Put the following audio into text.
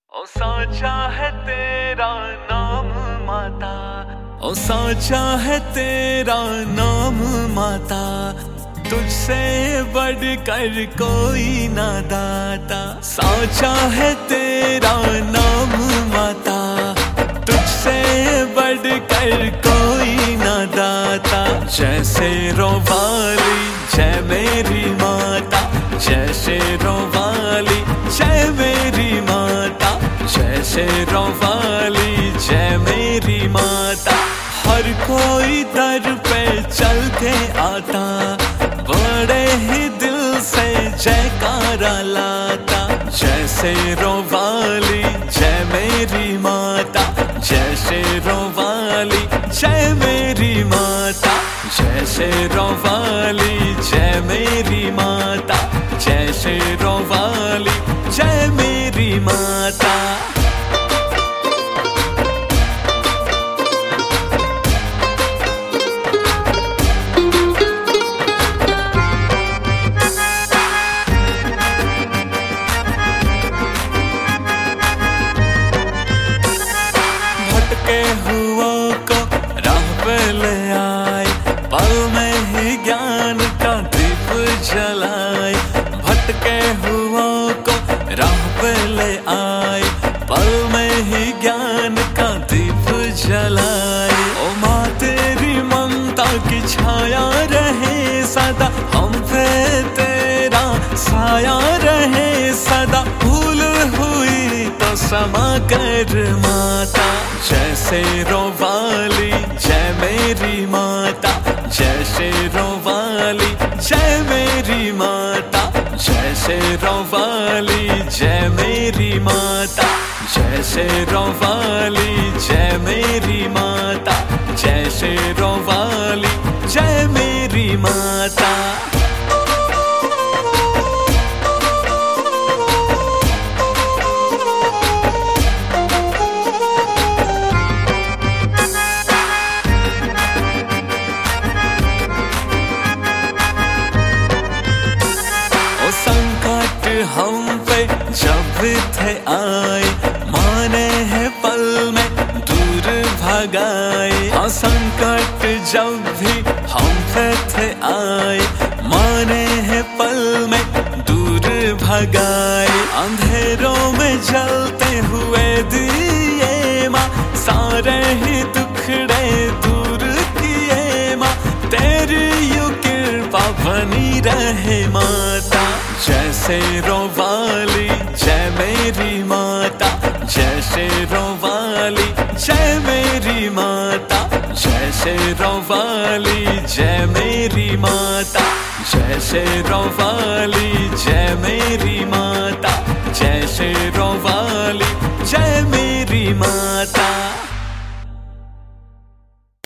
ओ साचा है तेरा नाम माता, ओ साचा है तेरा नाम माता, तुझसे बढ़कर कोई ना दाता। साचा है तेरा नाम माता, तुझसे बढ़कर कोई ना दाता। जैसे रोवाली जय मेरी माता, जैसे रोवाली जय मेरी माता, जैसे रोवाली जय मेरी माता। हर कोई दर पे चल के आता, बड़े ही दिल से जयकारा लाता। जैसे रोवाली जय मेरी माता, जैसे रोवाली जय मेरी माता, जैसे रोवाली जय मेरी माता, जैसे रोवाली जय मेरी माता। भटके हुओं को राह पे ले आए, पल में ही ज्ञान का दीप जलाए। भटके हुओं को राह पे ले आए, पल में ही ज्ञान का दीप जलाए। ओ माँ तेरी ममता की छाया रहे सदा, हम पे तेरा साया रहे सदा। भूल हुई तो क्षमा कर माता, जैसे रोवाली जय मेरी माता, जैसे रोवाली जय मेरी माता, जैसे रोवाली जय मेरी माता, जैसे रोवाली जय मेरी माता, जैसे रोवाली जय मेरी माता। संकट हम पे जब थे आए, माने है पल में दूर भगाए। हाँ संकट जब भी हम पे थे आए, माने है पल में दूर भगाए। अंधेरों में जलते हुए दिए माँ, सारे ही दुखड़े दूर किए माँ। तेरी यूं कृपा बनी रहे माता, जैसे रोवाली जय मेरी माता, जैसे रोवाली जय मेरी माता, जैसे रोवाली जय मेरी माता, जैसे रोवाली जय मेरी माता, जैसे रोवाली जय मेरी माता।